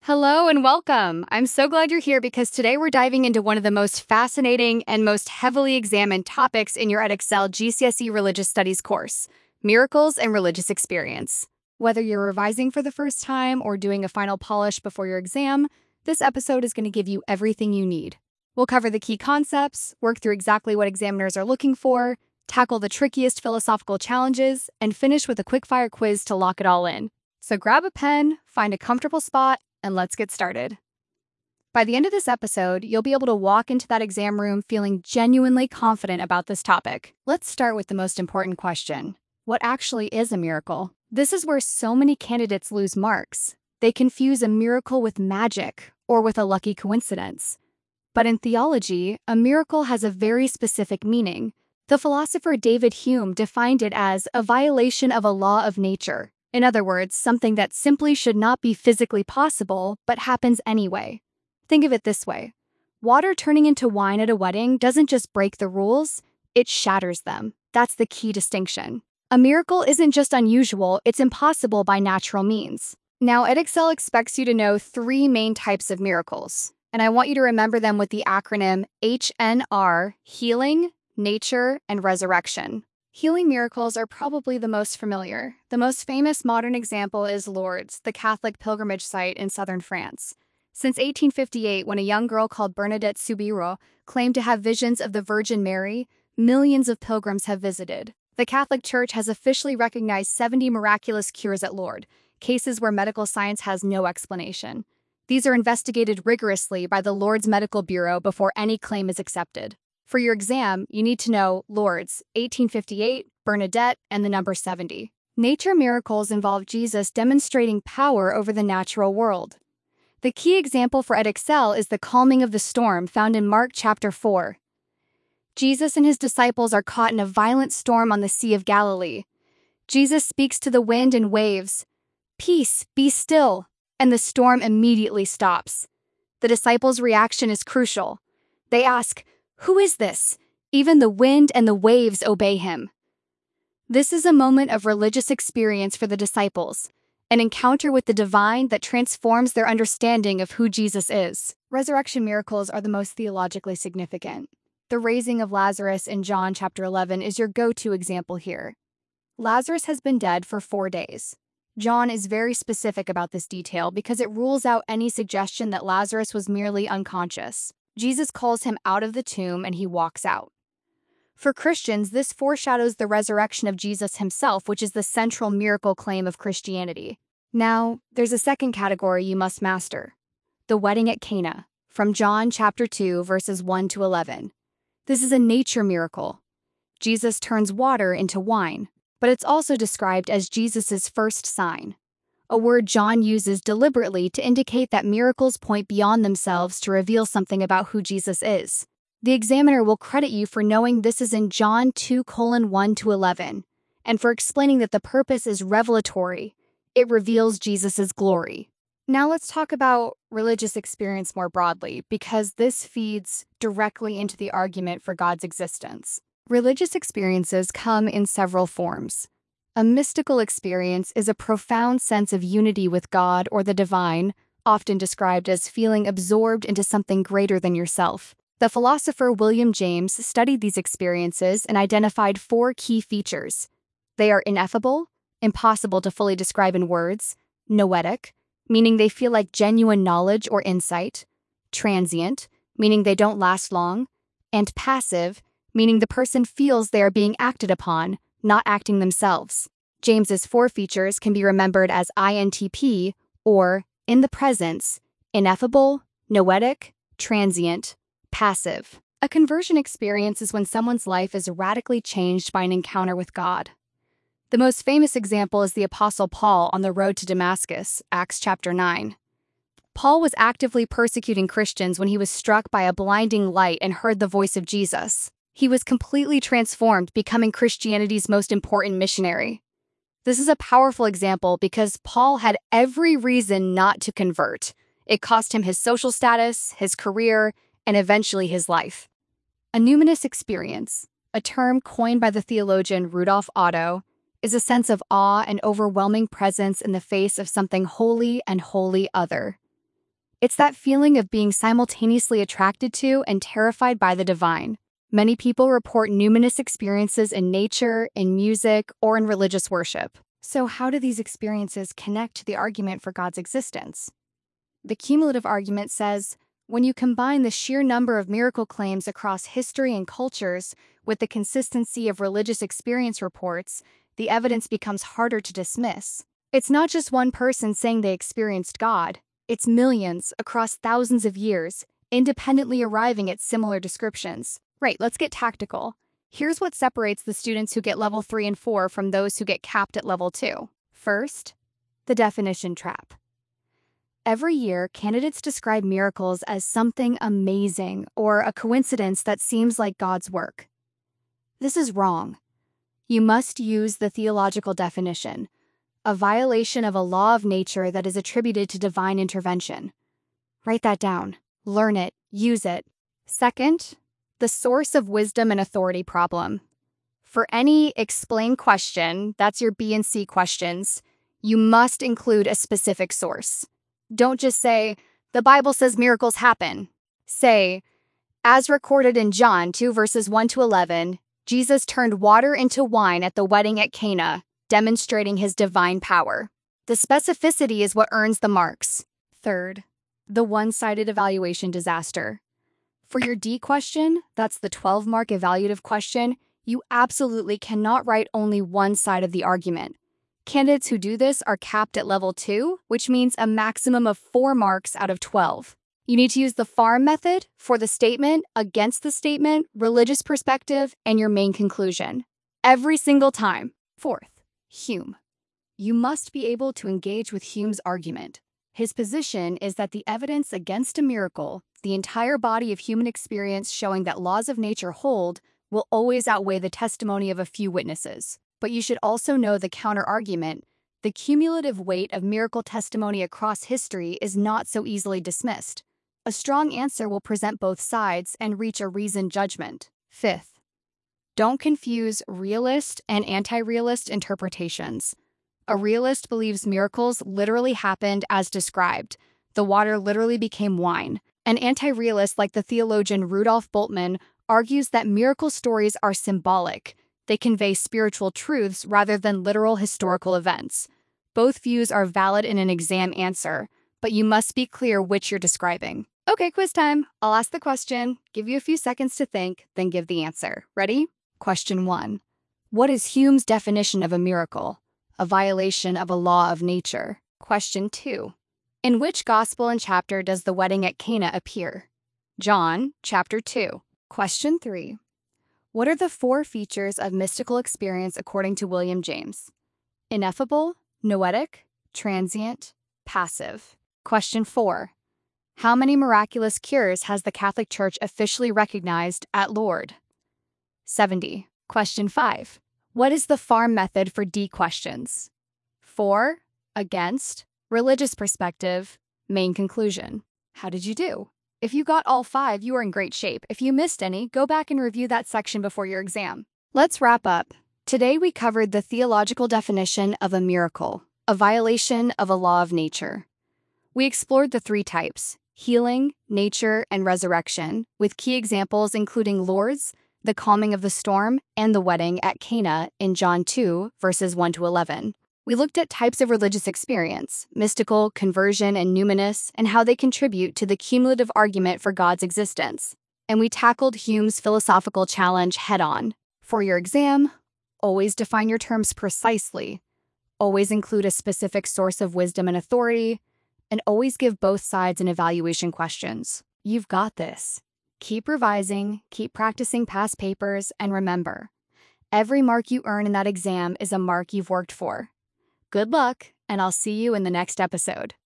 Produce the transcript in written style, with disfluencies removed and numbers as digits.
Hello and welcome. I'm so glad you're here because today we're diving into one of the most fascinating and most heavily examined topics in your Edexcel GCSE Religious Studies course, miracles and religious experience. Whether you're revising for the first time or doing a final polish before your exam, this episode is going to give you everything you need. We'll cover the key concepts, work through exactly what examiners are looking for, tackle the trickiest philosophical challenges, and finish with a quick-fire quiz to lock it all in. So grab a pen, find a comfortable spot, and let's get started. By the end of this episode, you'll be able to walk into that exam room feeling genuinely confident about this topic. Let's start with the most important question. What actually is a miracle? This is where so many candidates lose marks. They confuse a miracle with magic or with a lucky coincidence. But in theology, a miracle has a very specific meaning. The philosopher David Hume defined it as a violation of a law of nature. In other words, something that simply should not be physically possible, but happens anyway. Think of it this way. Water turning into wine at a wedding doesn't just break the rules, it shatters them. That's the key distinction. A miracle isn't just unusual, it's impossible by natural means. Now, Edexcel expects you to know 3 main types of miracles, and I want you to remember them with the acronym HNR: healing, nature, and resurrection. Healing miracles are probably the most familiar. The most famous modern example is Lourdes, the Catholic pilgrimage site in southern France. Since 1858, when a young girl called Bernadette Soubirous claimed to have visions of the Virgin Mary, millions of pilgrims have visited. The Catholic Church has officially recognized 70 miraculous cures at Lourdes, cases where medical science has no explanation. These are investigated rigorously by the Lourdes Medical Bureau before any claim is accepted. For your exam, you need to know Lourdes, 1858, Bernadette, and the number 70. Nature miracles involve Jesus demonstrating power over the natural world. The key example for Edexcel is the calming of the storm found in Mark chapter 4. Jesus and his disciples are caught in a violent storm on the Sea of Galilee. Jesus speaks to the wind and waves, "Peace, be still," and the storm immediately stops. The disciples' reaction is crucial. They ask, "Who is this?" Even the wind and the waves obey him. This is a moment of religious experience for the disciples, an encounter with the divine that transforms their understanding of who Jesus is. Resurrection miracles are the most theologically significant. The raising of Lazarus in John chapter 11 is your go-to example here. Lazarus has been dead for 4 days. John is very specific about this detail because it rules out any suggestion that Lazarus was merely unconscious. Jesus calls him out of the tomb and he walks out. For Christians, this foreshadows the resurrection of Jesus himself, which is the central miracle claim of Christianity. Now, there's a second category you must master. The wedding at Cana, from John chapter 2, verses 1 to 11. This is a nature miracle. Jesus turns water into wine, but it's also described as Jesus' first sign, a word John uses deliberately to indicate that miracles point beyond themselves to reveal something about who Jesus is. The examiner will credit you for knowing this is in John 2:1-11, and for explaining that the purpose is revelatory. It reveals Jesus' glory. Now let's talk about religious experience more broadly, because this feeds directly into the argument for God's existence. Religious experiences come in several forms. A mystical experience is a profound sense of unity with God or the divine, often described as feeling absorbed into something greater than yourself. The philosopher William James studied these experiences and identified 4 key features. They are ineffable, impossible to fully describe in words; noetic, meaning they feel like genuine knowledge or insight; transient, meaning they don't last long; and passive, meaning the person feels they are being acted upon, not acting themselves. James's 4 features can be remembered as INTP, or in the presence, ineffable, noetic, transient, passive. A conversion experience is when someone's life is radically changed by an encounter with God. The most famous example is the Apostle Paul on the road to Damascus, Acts chapter 9. Paul was actively persecuting Christians when he was struck by a blinding light and heard the voice of Jesus. He was completely transformed, becoming Christianity's most important missionary. This is a powerful example because Paul had every reason not to convert. It cost him his social status, his career, and eventually his life. A numinous experience, a term coined by the theologian Rudolf Otto, is a sense of awe and overwhelming presence in the face of something holy and wholly other. It's that feeling of being simultaneously attracted to and terrified by the divine. Many people report numinous experiences in nature, in music, or in religious worship. So how do these experiences connect to the argument for God's existence? The cumulative argument says, when you combine the sheer number of miracle claims across history and cultures with the consistency of religious experience reports, the evidence becomes harder to dismiss. It's not just one person saying they experienced God, it's millions across thousands of years, independently arriving at similar descriptions. Right, let's get tactical. Here's what separates the students who get level 3 and 4 from those who get capped at level 2. First, the definition trap. Every year, candidates describe miracles as something amazing or a coincidence that seems like God's work. This is wrong. You must use the theological definition, a violation of a law of nature that is attributed to divine intervention. Write that down. Learn it. Use it. Second, the source of wisdom and authority problem. For any explain question, that's your B and C questions, you must include a specific source. Don't just say, the Bible says miracles happen. Say, as recorded in John 2 verses 1 to 11, Jesus turned water into wine at the wedding at Cana, demonstrating his divine power. The specificity is what earns the marks. Third, the one-sided evaluation disaster. For your D question, that's the 12-mark evaluative question, you absolutely cannot write only one side of the argument. Candidates who do this are capped at level 2, which means a maximum of 4 marks out of 12. You need to use the FARM method for the statement, against the statement, religious perspective, and your main conclusion. Every single time. Fourth, Hume. You must be able to engage with Hume's argument. His position is that the evidence against a miracle, the entire body of human experience showing that laws of nature hold, will always outweigh the testimony of a few witnesses. But you should also know the counter-argument. The cumulative weight of miracle testimony across history is not so easily dismissed. A strong answer will present both sides and reach a reasoned judgment. Fifth, don't confuse realist and anti-realist interpretations. A realist believes miracles literally happened as described. The water literally became wine. An anti-realist, like the theologian Rudolf Bultmann, argues that miracle stories are symbolic. They convey spiritual truths rather than literal historical events. Both views are valid in an exam answer, but you must be clear which you're describing. Okay, quiz time. I'll ask the question, give you a few seconds to think, then give the answer. Ready? Question 1. What is Hume's definition of a miracle? A violation of a law of nature. Question 2. In which gospel and chapter does the wedding at Cana appear? John, chapter 2. Question 3. What are the 4 features of mystical experience according to William James? Ineffable, noetic, transient, passive. Question 4. How many miraculous cures has the Catholic Church officially recognized at Lourdes? 70. Question 5. What is the FARM method for D questions? For, against, religious perspective, main conclusion. How did you do? If you got all 5, you are in great shape. If you missed any, go back and review that section before your exam. Let's wrap up. Today we covered the theological definition of a miracle, a violation of a law of nature. We explored the 3 types, healing, nature, and resurrection, with key examples including Lourdes, the calming of the storm, and the wedding at Cana in John 2, verses 1 to 11. We looked at types of religious experience, mystical, conversion, and numinous, and how they contribute to the cumulative argument for God's existence. And we tackled Hume's philosophical challenge head-on. For your exam, always define your terms precisely, always include a specific source of wisdom and authority, and always give both sides an evaluation questions. You've got this. Keep revising, keep practicing past papers, and remember, every mark you earn in that exam is a mark you've worked for. Good luck, and I'll see you in the next episode.